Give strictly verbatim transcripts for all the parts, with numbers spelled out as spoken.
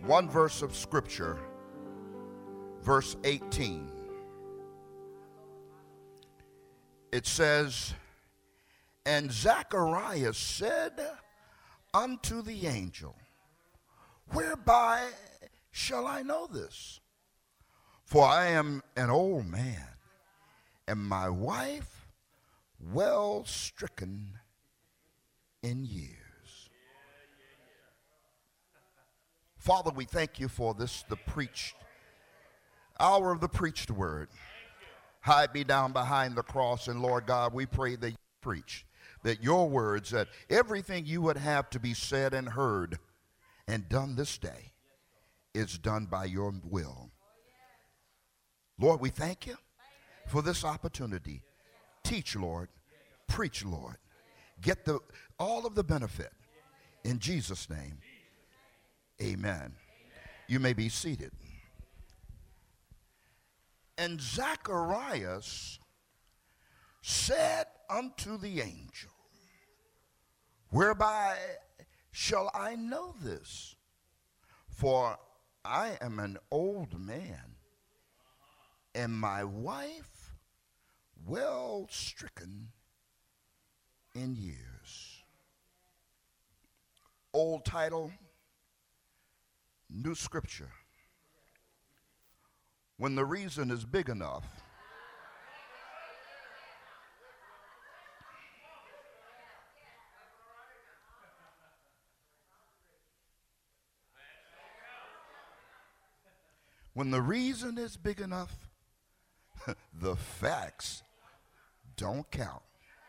one verse of scripture, verse eighteen. It says, and Zacharias said unto the angel, whereby shall I know this? For I am an old man, and my wife well stricken in years. Father, we thank you for this, the preached hour of the preached word. Hide me down behind the cross, and Lord God, we pray that you preach, that your words, that everything you would have to be said and heard and done this day is done by your will. Lord, we thank you for this opportunity. Teach, Lord. Preach, Lord. Get the all of the benefit. In Jesus' name, amen. You may be seated. And Zacharias said unto the angel, whereby shall I know this? For I am an old man, and my wife well stricken in years. Old title, new scripture. When the reason is big enough, when the reason is big enough, the facts don't count.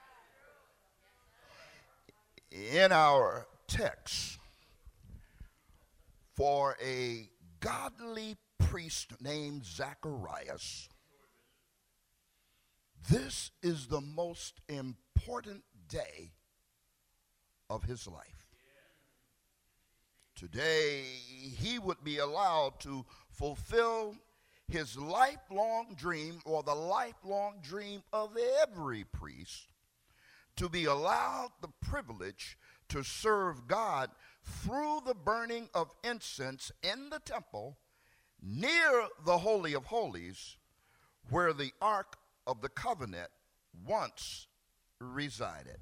In our text, for a godly priest named Zacharias, this is the most important day of his life. Today, he would be allowed to fulfill his lifelong dream, or the lifelong dream of every priest, to be allowed the privilege to serve God through the burning of incense in the temple near the Holy of Holies, where the Ark of the Covenant once resided.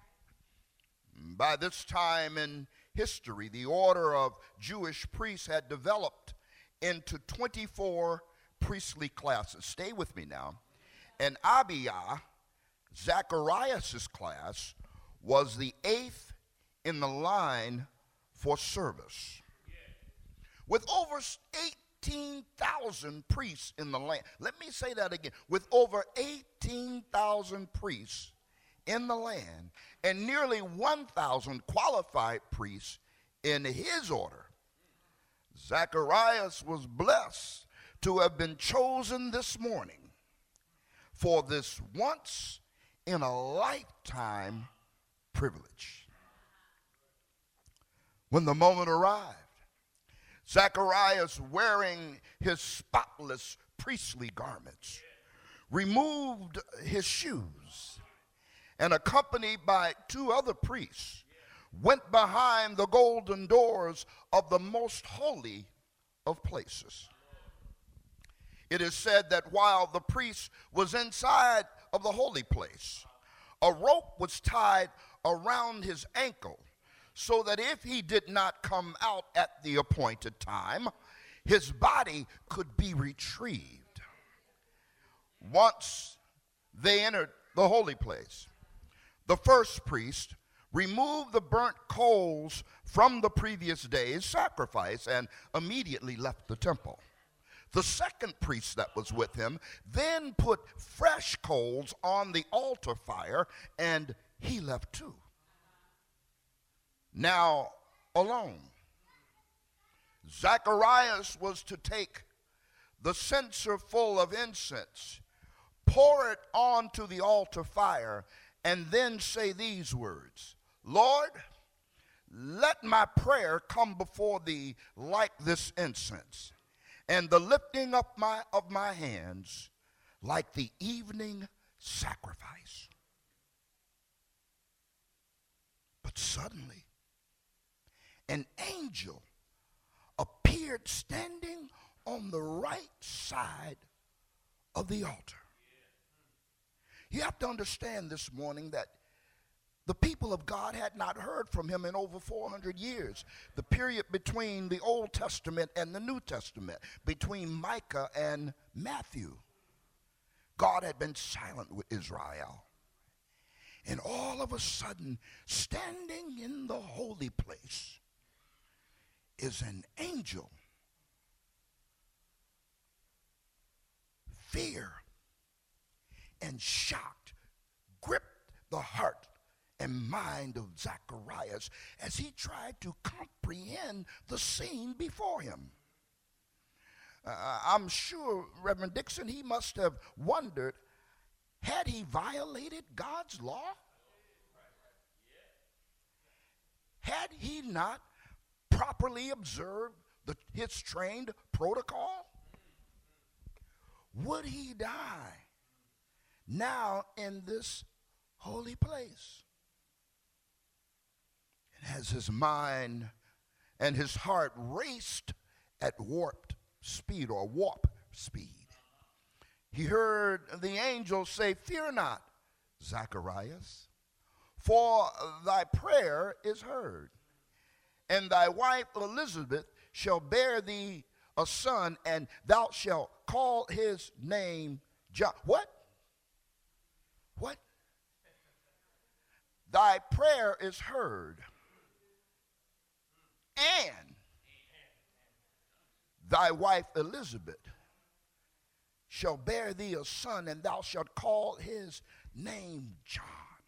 By this time in history, the order of Jewish priests had developed into twenty-four priestly classes. Stay with me now. And Abijah, Zacharias' class, was the eighth in the line for service. With over eighteen thousand priests in the land. Let me say that again. With over eighteen thousand priests in the land and nearly one thousand qualified priests in his order, Zacharias was blessed to have been chosen this morning for this once in a lifetime privilege. When the moment arrived, Zacharias, wearing his spotless priestly garments, removed his shoes and, accompanied by two other priests, went behind the golden doors of the most holy of places. It is said that while the priest was inside of the holy place, a rope was tied around his ankle, so that if he did not come out at the appointed time, his body could be retrieved. Once they entered the holy place, the first priest removed the burnt coals from the previous day's sacrifice and immediately left the temple. The second priest that was with him then put fresh coals on the altar fire, and he left too. Now alone, Zacharias was to take the censer full of incense, pour it onto the altar fire, and then say these words: Lord, let my prayer come before thee like this incense, and the lifting up my, of my hands like the evening sacrifice. But suddenly, an angel appeared appeared standing on the right side of the altar. You have to understand this morning that the people of God had not heard from him in over four hundred years. The period between the Old Testament and the New Testament, between Micah and Matthew. God had been silent with Israel. And all of a sudden, standing in the holy place is an angel. Fear and shocked gripped the heart and mind of Zacharias as he tried to comprehend the scene before him. Uh, I'm sure, Reverend Dixon, he must have wondered, had he violated God's law? Had he not properly observed the, his trained protocol? Would he die now in this holy place? And as his mind and his heart raced at warped speed or warp speed, he heard the angel say, "Fear not, Zacharias, for thy prayer is heard, and thy wife Elizabeth shall bear thee a son, and thou shalt call his name John." What? What? Thy prayer is heard, and thy wife Elizabeth shall bear thee a son, and thou shalt call his name John.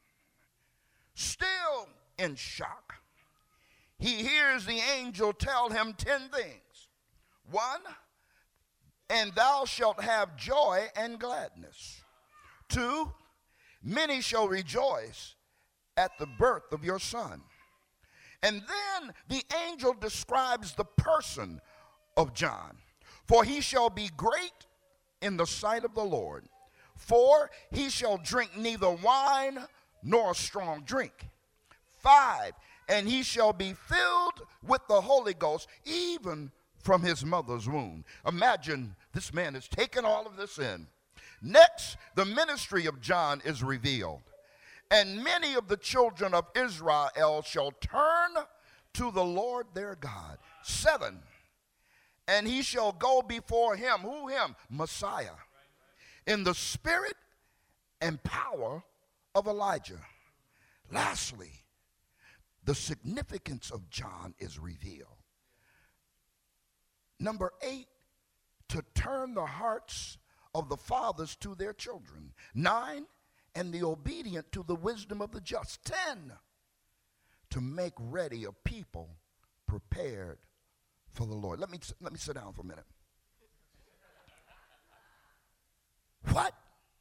Still in shock, he hears the angel tell him ten things. One, and thou shalt have joy and gladness. Two, many shall rejoice at the birth of your son. And then the angel describes the person of John. For he shall be great in the sight of the Lord. For he shall drink neither wine nor strong drink. Five, and he shall be filled with the Holy Ghost, even from his mother's womb. Imagine this man is taking all of this in. Next, the ministry of John is revealed. And many of the children of Israel shall turn to the Lord their God. Seven, and he shall go before him. Who him? Messiah. In the spirit and power of Elijah. Lastly, the significance of John is revealed. Number eight, to turn the hearts of the fathers to their children. Nine, and the obedient to the wisdom of the just. Ten, to make ready a people prepared for the Lord. Let me, let me sit down for a minute. What?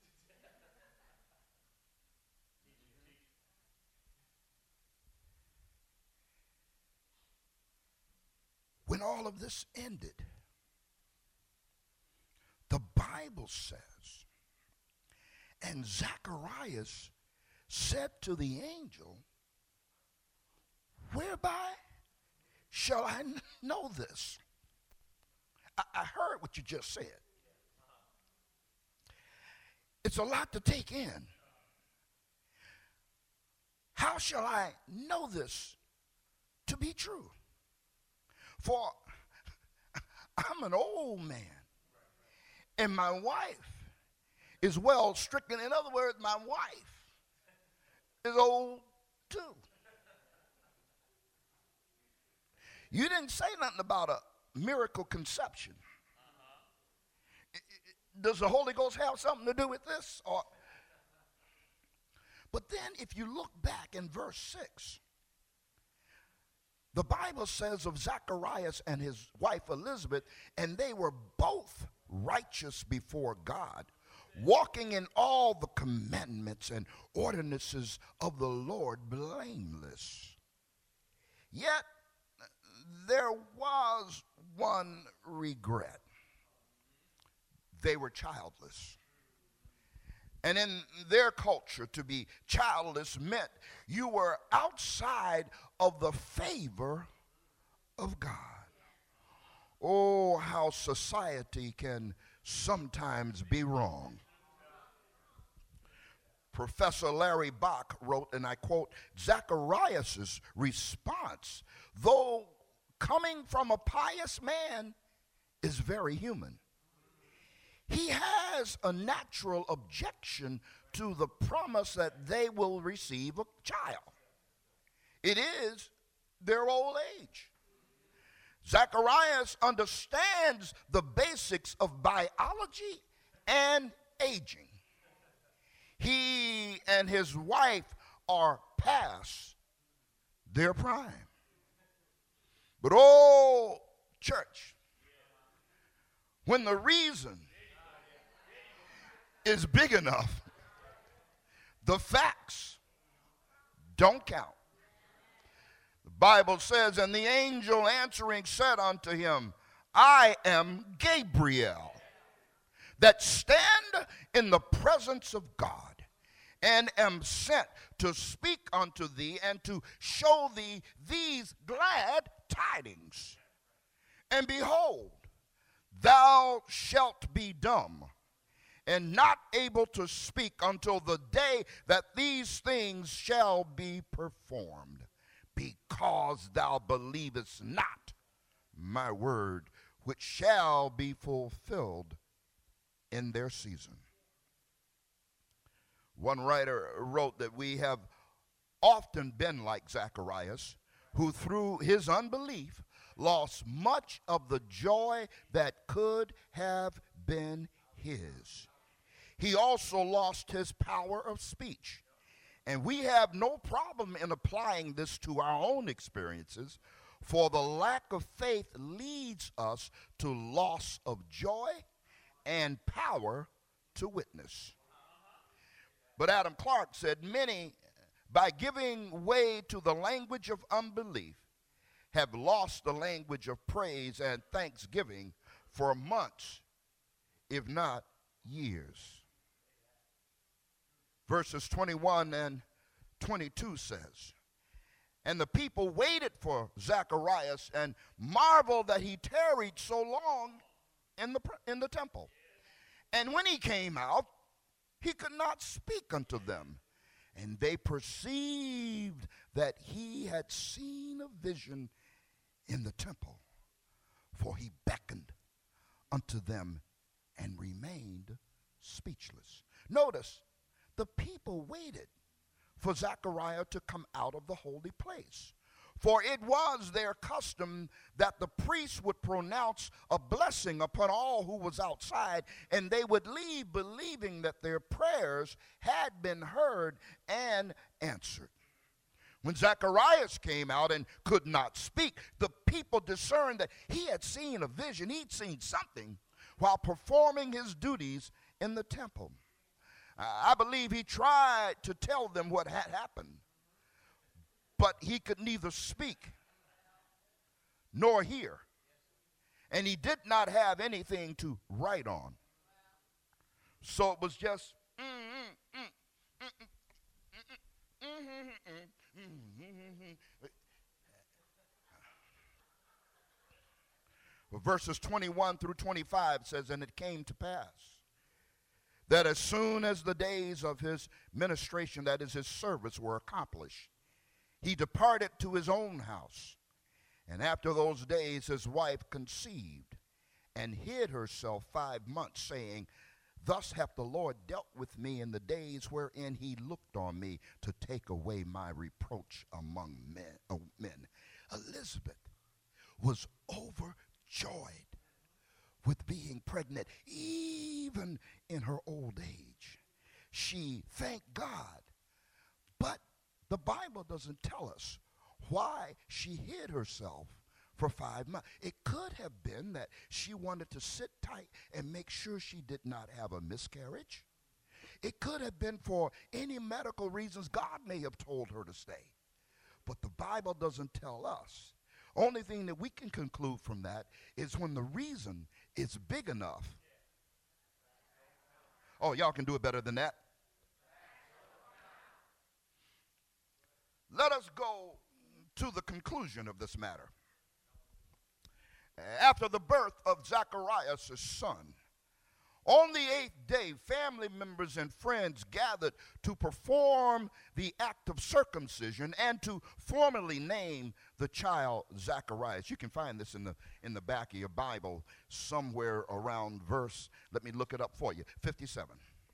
When all of this ended, the Bible says, and Zacharias said to the angel, whereby shall I know this? I, I heard what you just said. It's a lot to take in. How shall I know this to be true? For I'm an old man, and my wife is well stricken. In other words, my wife is old too. You didn't say nothing about a miracle conception. Uh-huh. Does the Holy Ghost have something to do with this? Or, but then if you look back in verse six, the Bible says of Zacharias and his wife Elizabeth, and they were both righteous before God, walking in all the commandments and ordinances of the Lord blameless. Yet there was one regret. They were childless. And in their culture, to be childless meant you were outside of the favor of God. oh, how society can sometimes be wrong. Professor Larry Bach wrote, and I quote, Zacharias' response, though coming from a pious man, is very human. He has a natural objection to the promise that they will receive a child. It is their old age. Zacharias understands the basics of biology and aging. He and his wife are past their prime. But oh, church, when the reason is big enough, the facts don't count. The Bible says, and the angel answering said unto him, I am Gabriel, that stand in the presence of God, and am sent to speak unto thee and to show thee these glad tidings. And behold, thou shalt be dumb and not able to speak until the day that these things shall be performed, because thou believest not my word, which shall be fulfilled in their season. One writer wrote that we have often been like Zacharias, who through his unbelief lost much of the joy that could have been his. He also lost his power of speech. And we have no problem in applying this to our own experiences, for the lack of faith leads us to loss of joy and power to witness. But Adam Clarke said, many, by giving way to the language of unbelief, have lost the language of praise and thanksgiving for months, if not years. Verses twenty-one and twenty-two says, and the people waited for Zacharias and marveled that he tarried so long in the, in the temple. And when he came out, he could not speak unto them. And they perceived that he had seen a vision in the temple. For he beckoned unto them and remained speechless. Notice, the people waited for Zechariah to come out of the holy place. For it was their custom that the priest would pronounce a blessing upon all who was outside, and they would leave believing that their prayers had been heard and answered. When Zacharias came out and could not speak, the people discerned that he had seen a vision. He'd seen something while performing his duties in the temple. I believe he tried to tell them what had happened, but he could neither speak nor hear, and he did not have anything to write on. So it was just well, verses twenty-one through twenty-five says, and it came to pass that as soon as the days of his ministration, that is his service, were accomplished, he departed to his own house. And after those days his wife conceived and hid herself five months, saying, thus hath the Lord dealt with me in the days wherein he looked on me to take away my reproach among men. Oh, men. Elizabeth was overjoyed with being pregnant, even in her old age. She thanked God, but the Bible doesn't tell us why she hid herself for five months. It could have been that she wanted to sit tight and make sure she did not have a miscarriage. It could have been for any medical reasons. God may have told her to stay. But the Bible doesn't tell us. Only thing that we can conclude from that is when the reason is big enough. Oh, y'all can do it better than that. Let us go to the conclusion of this matter. after the birth of Zacharias' son. On the eighth day, family members and friends gathered to perform the act of circumcision and to formally name the child Zacharias. You can find this in the, in the back of your Bible somewhere around verse, let me look it up for you, fifty-seven.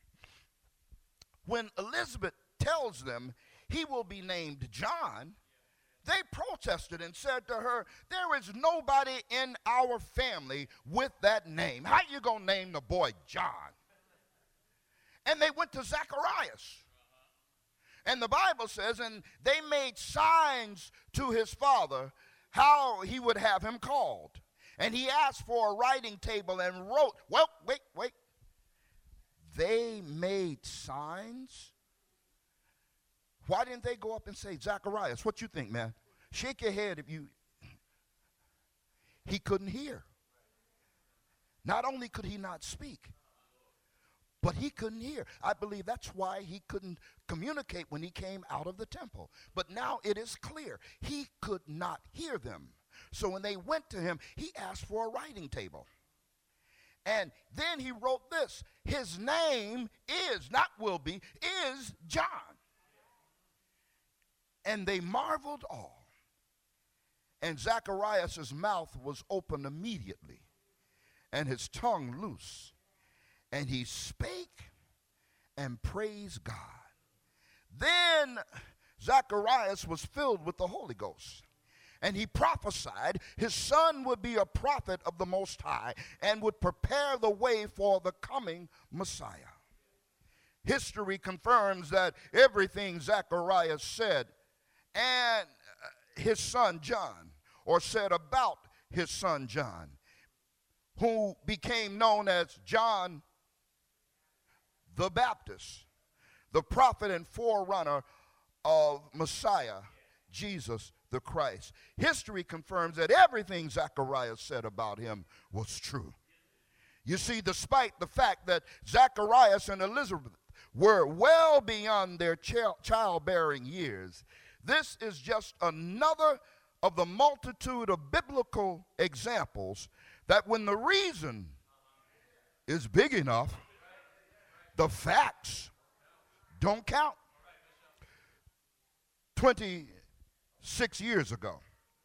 When Elizabeth tells them he will be named John, they protested and said to her, there is nobody in our family with that name. How you going to name the boy John? And they went to Zacharias. And the Bible says, and they made signs to his father how he would have him called. And he asked for a writing table and wrote, well, wait, wait. They made signs? Why didn't they go up and say, Zacharias, what you think, man? Shake your head if you... He couldn't hear. Not only could he not speak, but he couldn't hear. I believe that's why he couldn't communicate when he came out of the temple. But now it is clear. He could not hear them. So when they went to him, he asked for a writing table. And then he wrote this. His name is, not will be, is John. And they marveled all. And Zacharias' mouth was opened immediately, and his tongue loose. And he spake and praised God. Then Zacharias was filled with the Holy Ghost. And he prophesied his son would be a prophet of the Most High and would prepare the way for the coming Messiah. History confirms that everything Zacharias said and his son John, or said about his son John, who became known as John the Baptist, the prophet and forerunner of Messiah, Jesus the Christ. History confirms that everything Zacharias said about him was true. You see, despite the fact that Zacharias and Elizabeth were well beyond their child- childbearing years, this is just another of the multitude of biblical examples that when the reason is big enough, the facts don't count. twenty-six years ago,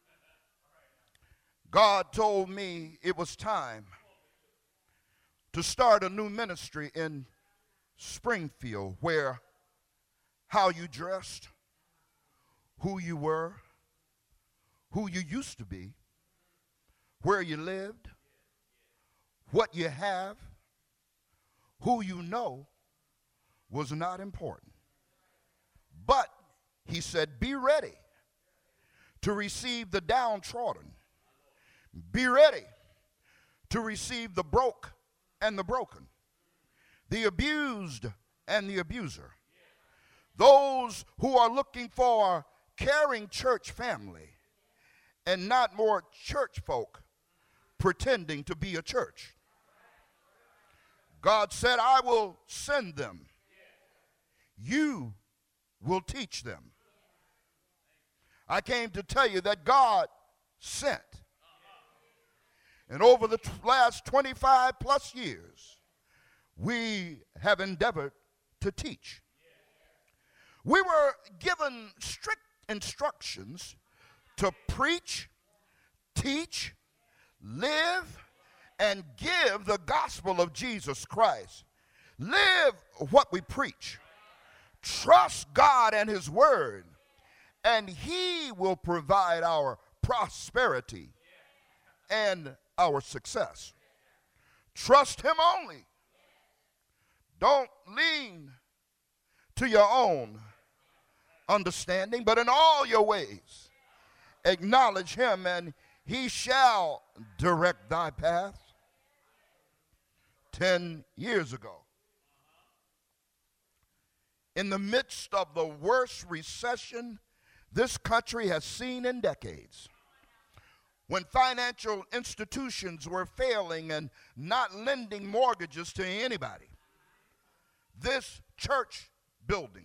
God told me it was time to start a new ministry in Springfield where how you dressed, who you were, who you used to be, where you lived, what you have, who you know was not important. But he said, be ready to receive the downtrodden. Be ready to receive the broke and the broken, the abused and the abuser. Those who are looking for a caring church family and not more church folk pretending to be a church. God said, I will send them. You will teach them. I came to tell you that God sent. And over the t- last twenty-five plus years, we have endeavored to teach. We were given strict instructions to preach, teach, live, and give the gospel of Jesus Christ. Live what we preach. Trust God and his word, and he will provide our prosperity and our success. Trust him only. Don't lean to your own understanding, but in all your ways acknowledge him, and he shall direct thy path. Ten years ago, in the midst of the worst recession this country has seen in decades, when financial institutions were failing and not lending mortgages to anybody, this church building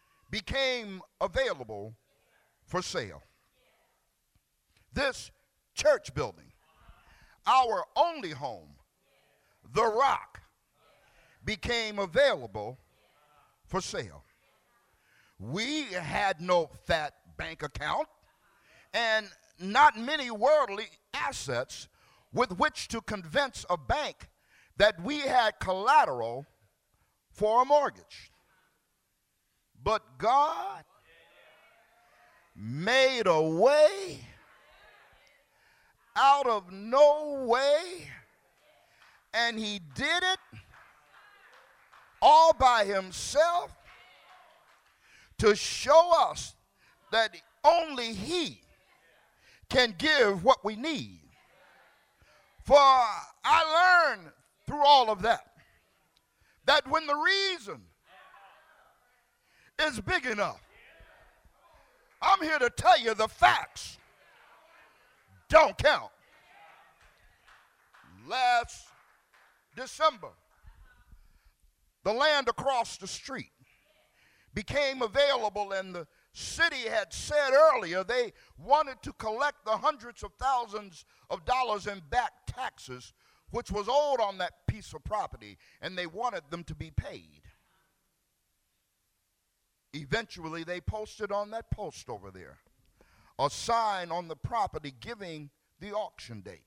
became available for sale. This church building, our only home, the Rock, became available for sale. We had no fat bank account and not many worldly assets with which to convince a bank that we had collateral for a mortgage. But God made a way out of no way, and he did it all by himself to show us that only he can give what we need. For I learned through all of that that when the reason is big enough, I'm here to tell you the facts don't count. Last December, the land across the street became available, and the city had said earlier they wanted to collect the hundreds of thousands of dollars in back taxes which was owed on that piece of property, and they wanted them to be paid. Eventually, they posted on that post over there a sign on the property giving the auction date.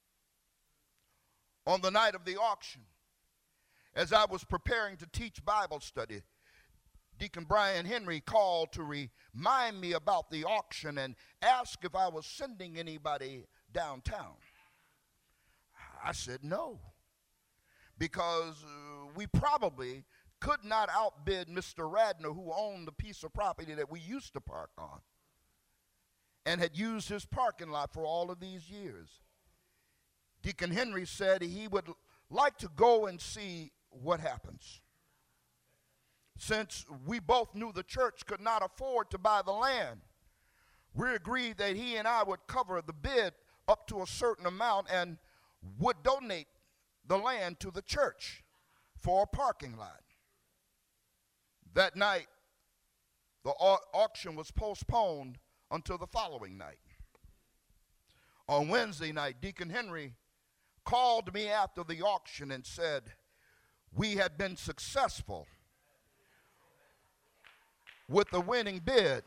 On the night of the auction, as I was preparing to teach Bible study, Deacon Brian Henry called to remind me about the auction and asked if I was sending anybody downtown. I said no, because uh, we probably could not outbid Mister Radner, who owned the piece of property that we used to park on and had used his parking lot for all of these years. Deacon Henry said he would like to go and see what happens. Since we both knew the church could not afford to buy the land, we agreed that he and I would cover the bid up to a certain amount and would donate the land to the church for a parking lot. That night, the au- auction was postponed until the following night. On Wednesday night, Deacon Henry called me after the auction and said, we had been successful with the winning bid.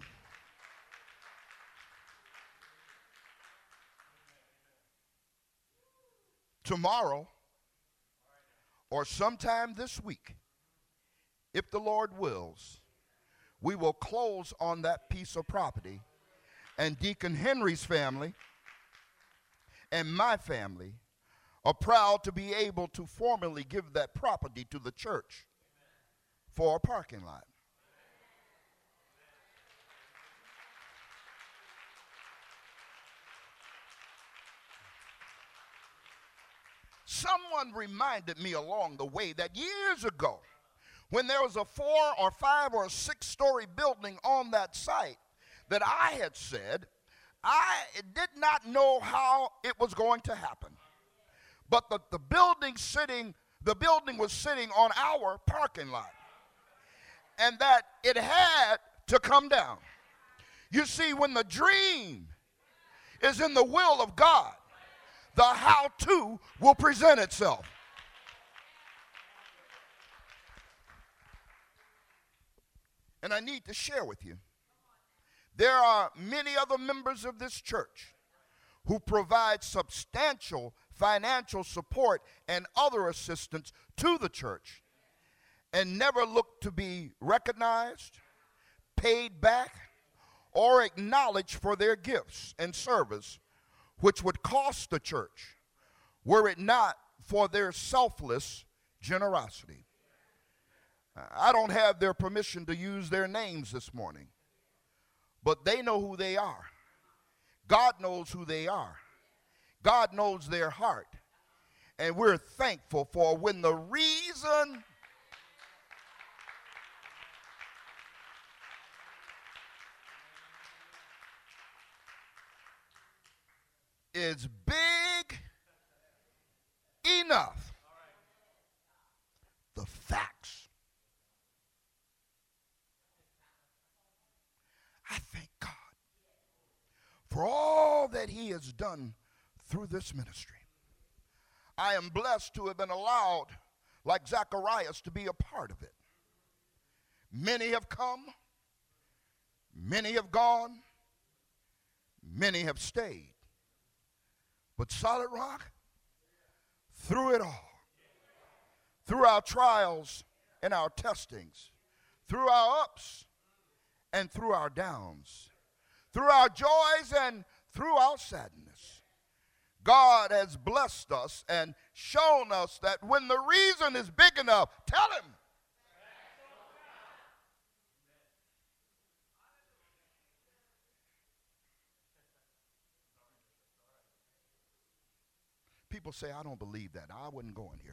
Tomorrow or sometime this week, if the Lord wills, we will close on that piece of property, and Deacon Henry's family and my family are proud to be able to formally give that property to the church for a parking lot. Someone reminded me along the way that years ago, when there was a four or five or six story building on that site, that I had said I did not know how it was going to happen. But the, the building sitting, the building was sitting on our parking lot, and that it had to come down. You see, when the dream is in the will of God, the how-to will present itself. And I need to share with you, there are many other members of this church who provide substantial financial support and other assistance to the church and never look to be recognized, paid back, or acknowledged for their gifts and service, which would cost the church were it not for their selfless generosity. I don't have their permission to use their names this morning, but they know who they are. God knows who they are. God knows their heart. And we're thankful for when the reason is big enough, the facts. I thank God for all that he has done through this ministry. I am blessed to have been allowed, like Zacharias, to be a part of it. Many have come, many have gone, many have stayed. But Solid Rock, through it all, through our trials and our testings, through our ups and through our downs, through our joys and through our sadness, God has blessed us and shown us that when the reason is big enough, tell him. People say, I don't believe that. I wouldn't go in here.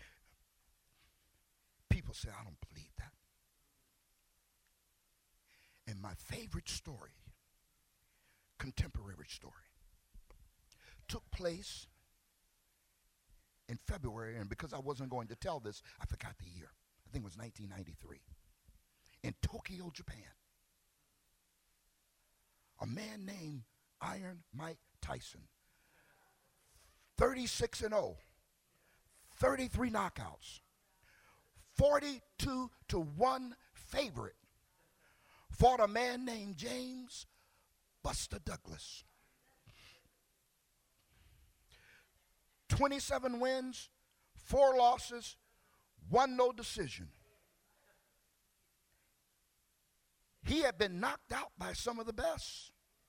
People say, I don't believe that. And my favorite story, contemporary story, took place in February, and because I wasn't going to tell this, I forgot the year. I think it was nineteen ninety-three. In Tokyo, Japan. A man named Iron Mike Tyson, thirty-six and oh, thirty-three knockouts, forty-two to one favorite, fought a man named James Buster Douglas. twenty-seven wins, four losses, one no decision. He had been knocked out by some of the best.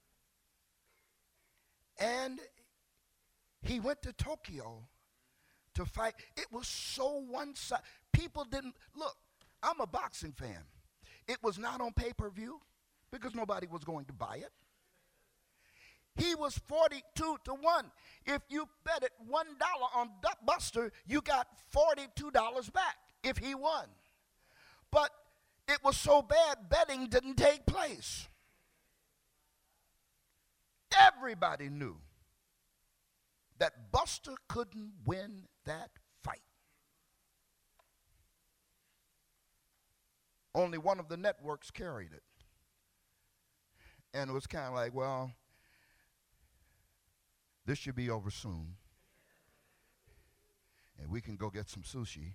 And he went to Tokyo to fight. It was so one-sided. People didn't, look, I'm a boxing fan. It was not on pay-per-view because nobody was going to buy it. He was forty-two to one. If you bet it one dollar on Buster, you got forty-two dollars back if he won. But it was so bad, betting didn't take place. Everybody knew that Buster couldn't win that fight. Only one of the networks carried it. And it was kind of like, well, this should be over soon. And we can go get some sushi.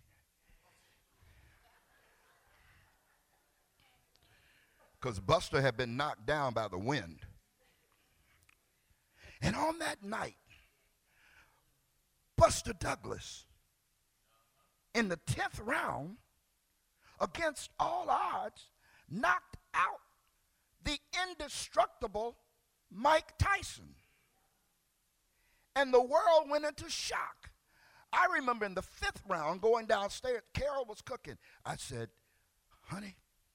Because Buster had been knocked down by the wind. And on that night, Buster Douglas, in the tenth round, against all odds, knocked out the indestructible Mike Tyson. And the world went into shock. I remember in the fifth round going downstairs, Carol was cooking. I said, honey,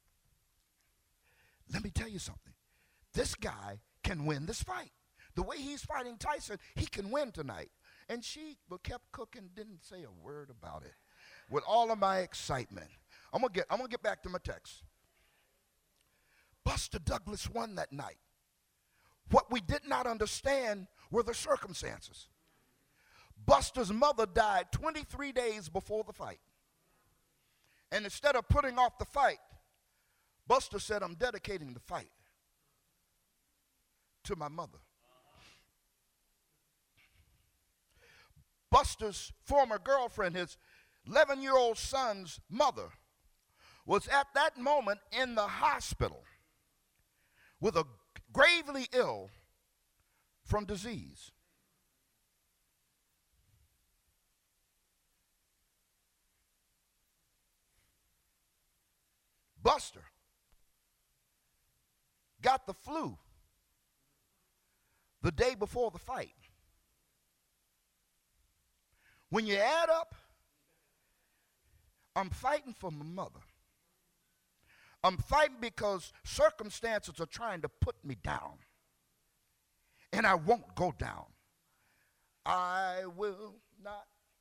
let me tell you something. This guy can win this fight. The way he's fighting Tyson, he can win tonight. And she kept cooking, didn't say a word about it. With all of my excitement. I'm gonna get, I'm gonna get back to my text. Buster Douglas won that night. What we did not understand were the circumstances. Buster's mother died twenty-three days before the fight. And instead of putting off the fight, Buster said, I'm dedicating the fight to my mother. Buster's former girlfriend, his eleven-year-old son's mother, was at that moment in the hospital with a gravely ill from disease. Buster got the flu the day before the fight. When you add up, I'm fighting for my mother. I'm fighting because circumstances are trying to put me down. And I won't go down. I will not.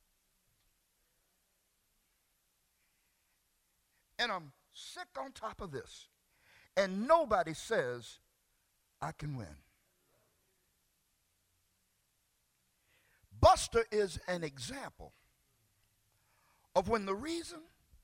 And I'm sick on top of this. And nobody says I can win. Buster is an example of when the reason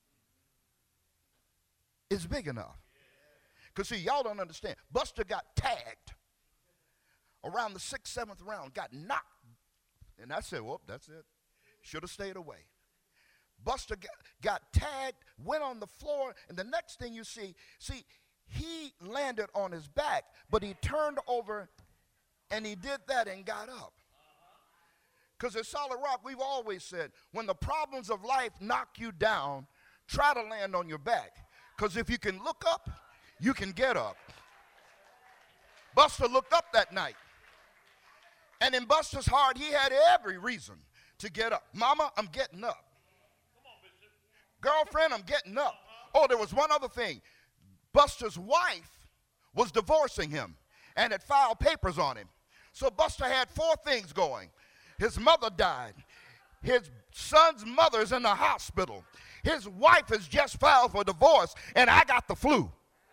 is big enough. Because see, y'all don't understand. Buster got tagged around the sixth, seventh round, got knocked And I said, well, that's it. Should have stayed away. Buster got, got tagged, went on the floor, and the next thing you see, see, he landed on his back, but he turned over and he did that and got up. Because at Solid Rock, we've always said, when the problems of life knock you down, try to land on your back. Because if you can look up, you can get up. Buster looked up that night. And in Buster's heart, he had every reason to get up. Mama, I'm getting up. Girlfriend, I'm getting up. Oh, there was one other thing. Buster's wife was divorcing him and had filed papers on him. So Buster had four things going. His mother died. His son's mother's in the hospital. His wife has just filed for divorce, and I got the flu.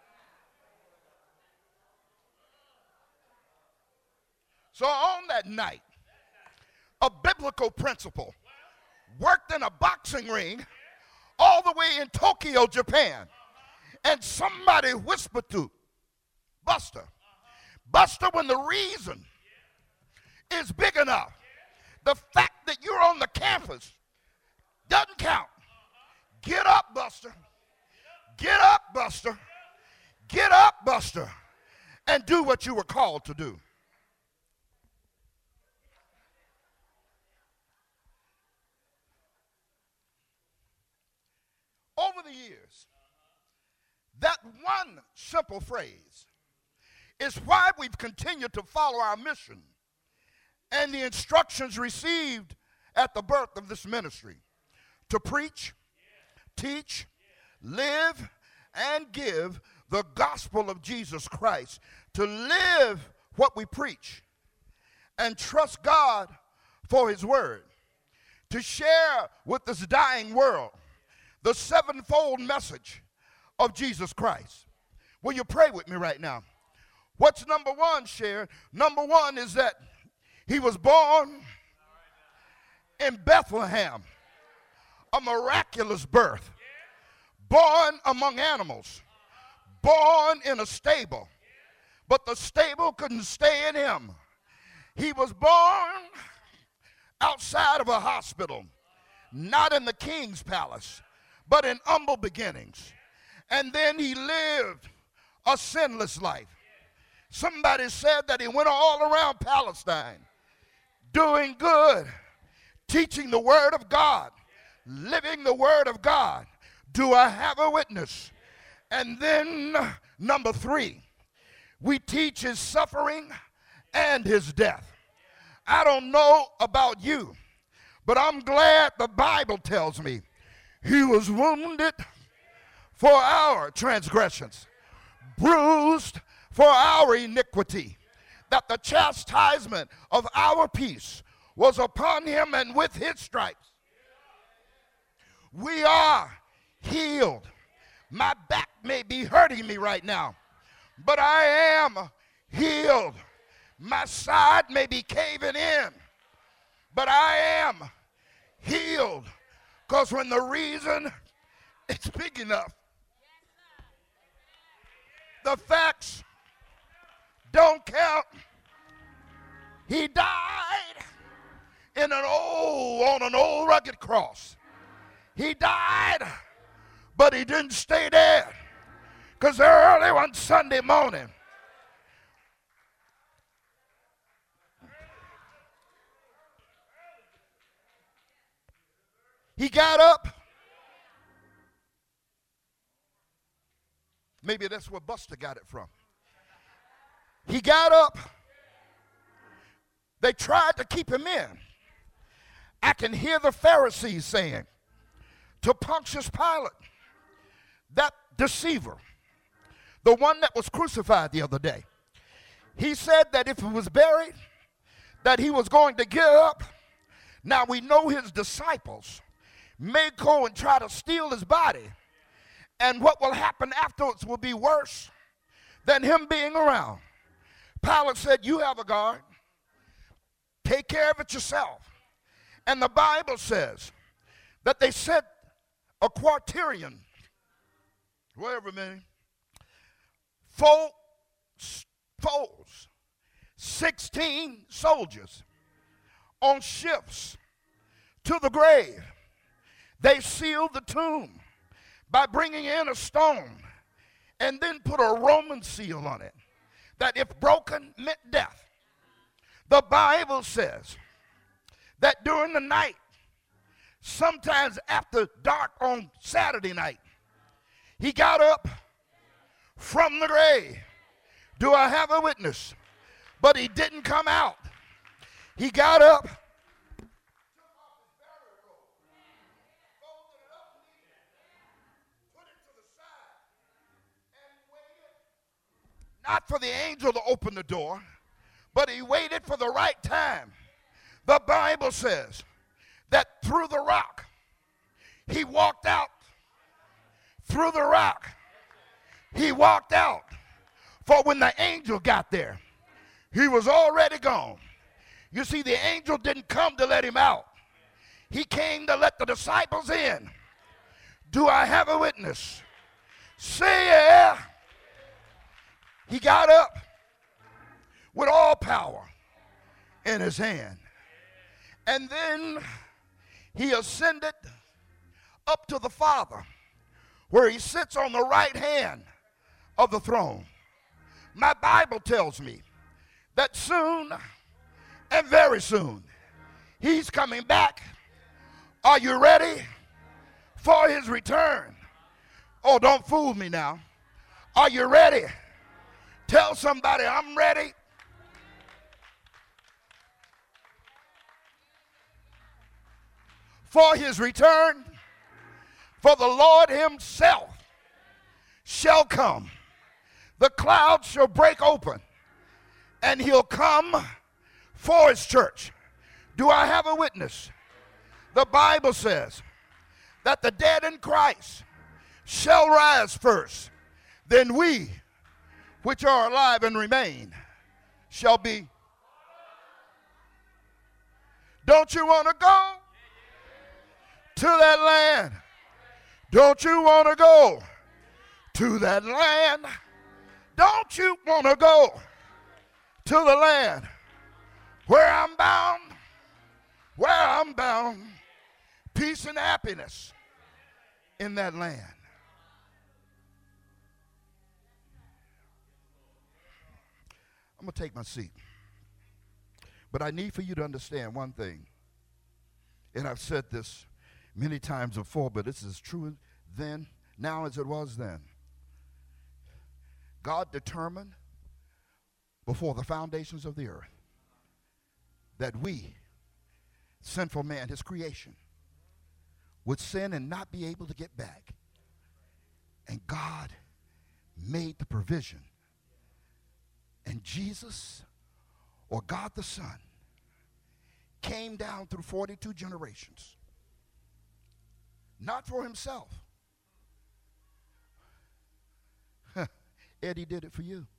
So on that night, a biblical principle worked in a boxing ring all the way in Tokyo, Japan. And somebody whispered to Buster, Buster, when the reason is big enough, the fact that you're on the campus doesn't count. Get up, Buster. Get up, Buster. Get up, Buster, and do what you were called to do. Over the years, that one simple phrase is why we've continued to follow our mission and the instructions received at the birth of this ministry to preach, teach, live, and give the gospel of Jesus Christ, to live what we preach and trust God for his word, to share with this dying world the sevenfold message of Jesus Christ. Will you pray with me right now? What's number one, Sharon? Number one is that he was born in Bethlehem, a miraculous birth, born among animals, born in a stable, but the stable couldn't stay in him. He was born outside of a hospital, not in the king's palace, but in humble beginnings. And then he lived a sinless life. Somebody said that he went all around Palestine doing good, teaching the word of God, living the word of God. Do I have a witness? And then number three, we teach his suffering and his death. I don't know about you, but I'm glad the Bible tells me he was wounded for our transgressions, bruised for our iniquity, that the chastisement of our peace was upon him, and with his stripes we are healed. My back may be hurting me right now, but I am healed. My side may be caving in, but I am healed. Because when the reason is big enough, the facts don't count. He died in an old, on an old rugged cross. He died, but he didn't stay there. Because early one Sunday morning, he got up. Maybe that's where Buster got it from. He got up. They tried to keep him in. I can hear the Pharisees saying to Pontius Pilate, that deceiver, the one that was crucified the other day, he said that if he was buried, that he was going to get up. Now we know his disciples may go and try to steal his body, and what will happen afterwards will be worse than him being around. Pilate said, you have a guard. Take care of it yourself. And the Bible says that they sent a quaternion, whatever many, four foes, sixteen soldiers on ships to the grave. They sealed the tomb by bringing in a stone and then put a Roman seal on it that if broken meant death. The Bible says that during the night, sometimes after dark on Saturday night, he got up from the grave. Do I have a witness? But he didn't come out. He got up, not for the angel to open the door, but he waited for the right time. The Bible says that through the rock, he walked out. Through the rock, he walked out. For when the angel got there, he was already gone. You see, the angel didn't come to let him out. He came to let the disciples in. Do I have a witness? Say yeah. He got up with all power in his hand. And then he ascended up to the Father, where he sits on the right hand of the throne. My Bible tells me that soon and very soon he's coming back. Are you ready for his return? Oh, don't fool me now. Are you ready? Tell somebody, I'm ready. For his return, for the Lord himself shall come. The clouds shall break open, and he'll come for his church. Do I have a witness? The Bible says that the dead in Christ shall rise first. Then we, which are alive and remain, shall be. Don't you want to go to that land? Don't you want to go to that land? Don't you want to go to the land where I'm bound? Where I'm bound, peace and happiness in that land. I'm going to take my seat. But I need for you to understand one thing. And I've said this many times before, but this is true then, now as it was then. God determined before the foundations of the earth that we, sinful man, his creation, would sin and not be able to get back. And God made the provision. And Jesus, or God the Son, came down through forty-two generations. Not for himself. Eddie did it for you.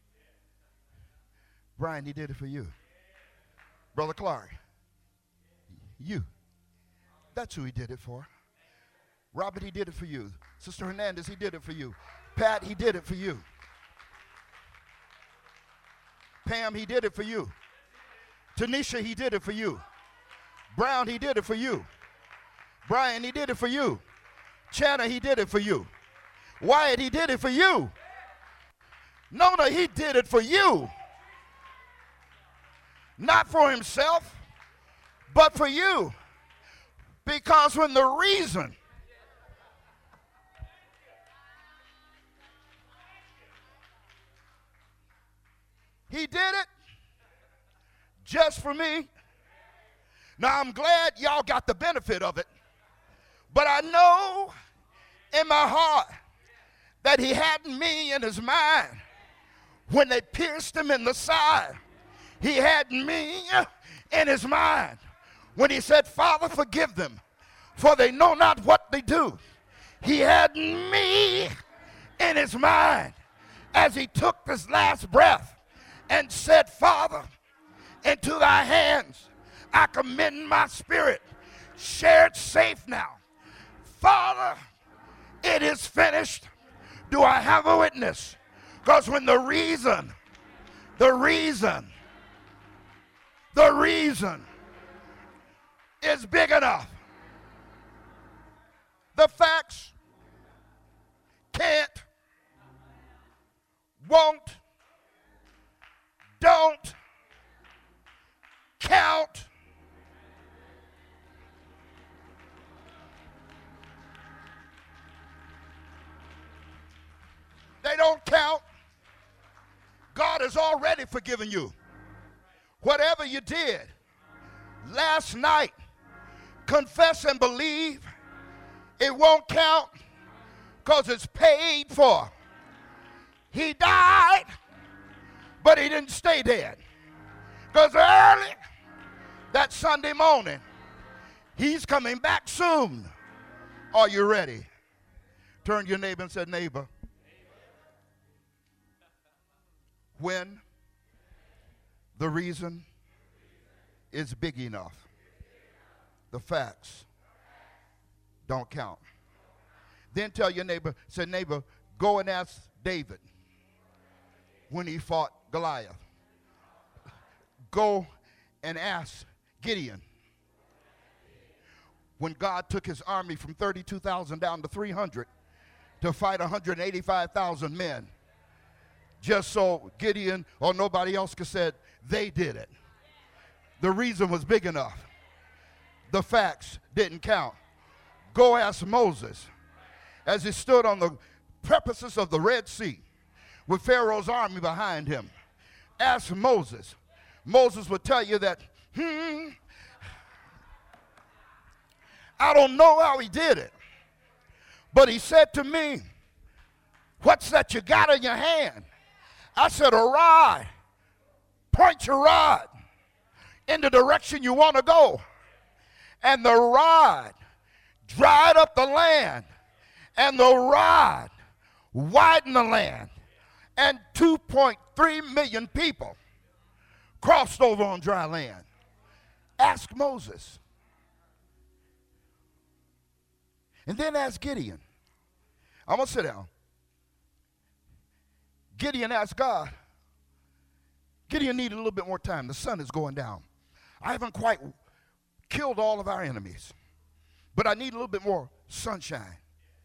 Brian, he did it for you. Brother Clark, you. That's who he did it for. Robert, he did it for you. Sister Hernandez, he did it for you. Pat, he did it for you. Pam, he did it for you. Tanisha, he did it for you. Brown, he did it for you. Brian, he did it for you. Channa, he did it for you. Wyatt, he did it for you. Nona, he did it for you. Not for himself, but for you. Because when the reason he did it just for me. Now I'm glad y'all got the benefit of it. But I know in my heart that he had me in his mind when they pierced him in the side. He had me in his mind when he said, Father, forgive them, for they know not what they do. He had me in his mind as he took this last breath and said, Father, into thy hands I commend my spirit. Share it safe now. Father, it is finished. Do I have a witness? Because when the reason, the reason, the reason is big enough. The facts can't, won't, don't count. They don't count. God has already forgiven you. Whatever you did last night, confess and believe, it won't count because it's paid for. He died, but he didn't stay dead. Because early that Sunday morning, he's coming back soon. Are you ready? Turn to your neighbor and say, neighbor, when the reason is big enough, the facts don't count. Then tell your neighbor, say, neighbor, go and ask David when he fought Goliath. Go and ask Gideon when God took his army from thirty-two thousand down to three hundred to fight one hundred eighty-five thousand men. Just so Gideon or nobody else could say they did it. The reason was big enough. The facts didn't count. Go ask Moses as he stood on the precipice of the Red Sea with Pharaoh's army behind him. Ask Moses. Moses would tell you that, hmm, I don't know how he did it, but he said to me, what's that you got in your hand? I said, a rod. Point your rod in the direction you want to go. And the rod dried up the land, and the rod widened the land, and two point three million people crossed over on dry land. Ask Moses. And then ask Gideon. I'm going to sit down. Gideon asked God. Gideon needed a little bit more time. The sun is going down. I haven't quite killed all of our enemies, but I need a little bit more sunshine.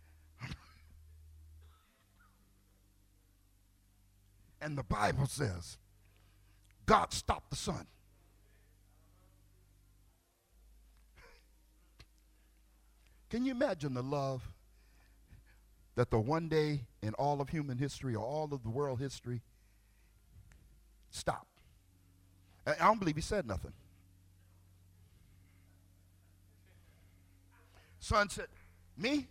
And the Bible says God stopped the sun. Can you imagine the love that the one day in all of human history or all of the world history stopped? I don't believe he said nothing. Son said, me?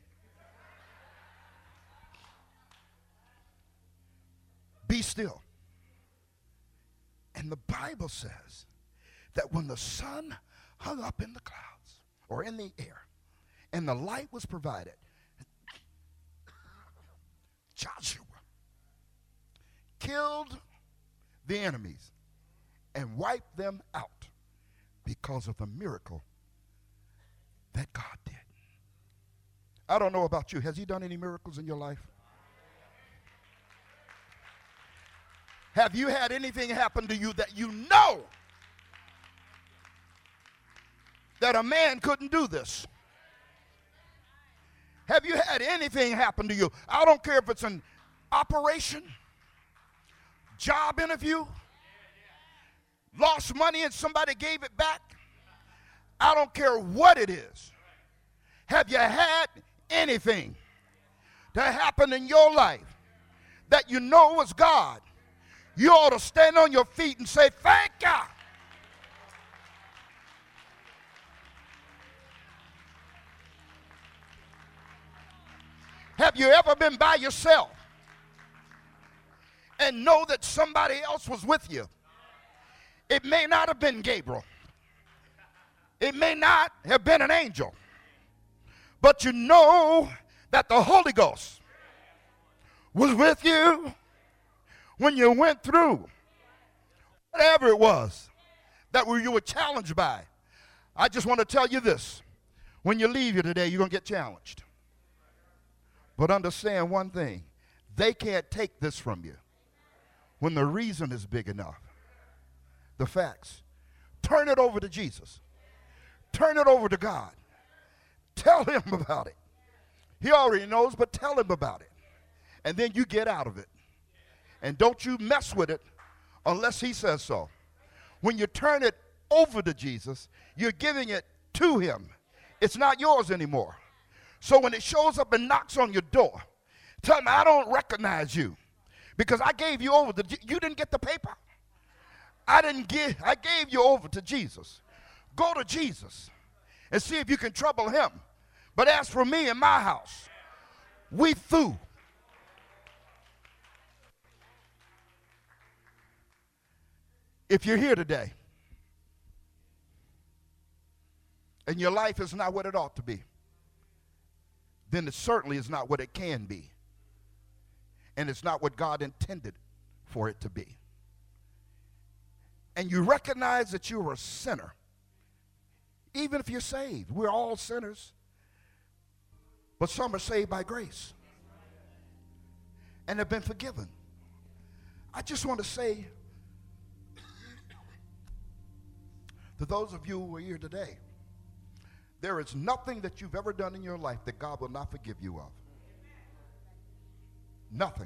Be still. And the Bible says that when the sun hung up in the clouds or in the air and the light was provided, Joshua killed the enemies and wiped them out because of the miracle that God did. I don't know about you. Has he done any miracles in your life? Have you had anything happen to you that you know that a man couldn't do this? Have you had anything happen to you? I don't care if it's an operation, job interview, lost money and somebody gave it back. I don't care what it is. Have you had anything to happen in your life that you know was God? You ought to stand on your feet and say, thank God. Have you ever been by yourself and know that somebody else was with you? It may not have been Gabriel. It may not have been an angel. But you know that the Holy Ghost was with you when you went through whatever it was that you were challenged by. I just want to tell you this. When you leave here today, you're going to get challenged. But understand one thing. They can't take this from you when the reason is big enough. The facts. Turn it over to Jesus. Turn it over to God. Tell him about it. He already knows, but tell him about it. And then you get out of it. And don't you mess with it unless he says so. When you turn it over to Jesus, you're giving it to him. It's not yours anymore. So when it shows up and knocks on your door, tell him, I don't recognize you because I gave you over. To, you didn't get the paper. I didn't give, I gave you over to Jesus. Go to Jesus and see if you can trouble him. But as for me and my house, we through. If you're here today and your life is not what it ought to be, then it certainly is not what it can be. And it's not what God intended for it to be. And you recognize that you're a sinner, even if you're saved. We're all sinners, but some are saved by grace and have been forgiven. I just want to say to those of you who are here today, there is nothing that you've ever done in your life that God will not forgive you of. Nothing.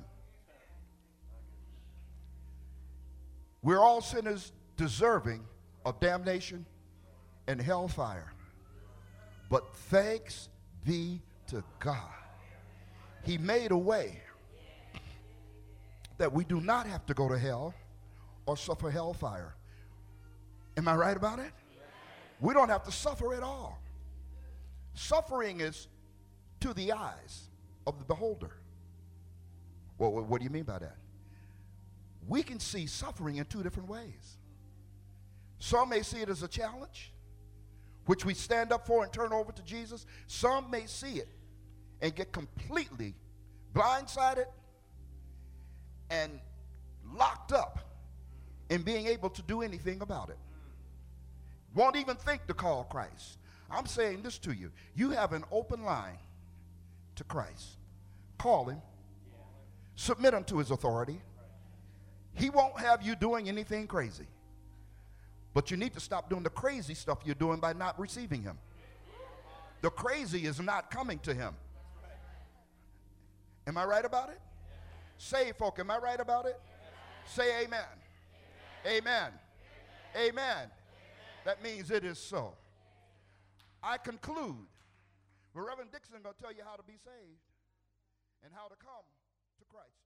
We're all sinners deserving of damnation and hellfire. But thanks be to God. He made a way that we do not have to go to hell or suffer hellfire. Am I right about it? We don't have to suffer at all. Suffering is to the eyes of the beholder. Well, what do you mean by that? We can see suffering in two different ways. Some may see it as a challenge, which we stand up for and turn over to Jesus. Some may see it and get completely blindsided and locked up in being able to do anything about it. Won't even think to call Christ. I'm saying this to you. You have an open line to Christ. Call him. Submit unto his authority. He won't have you doing anything crazy. But you need to stop doing the crazy stuff you're doing by not receiving him. The crazy is not coming to him. Am I right about it? Say, folk, am I right about it? Say amen. Amen. Amen. Amen. Amen. That means it is so. I conclude. Well, Reverend Dixon is going to tell you how to be saved and how to come to Christ.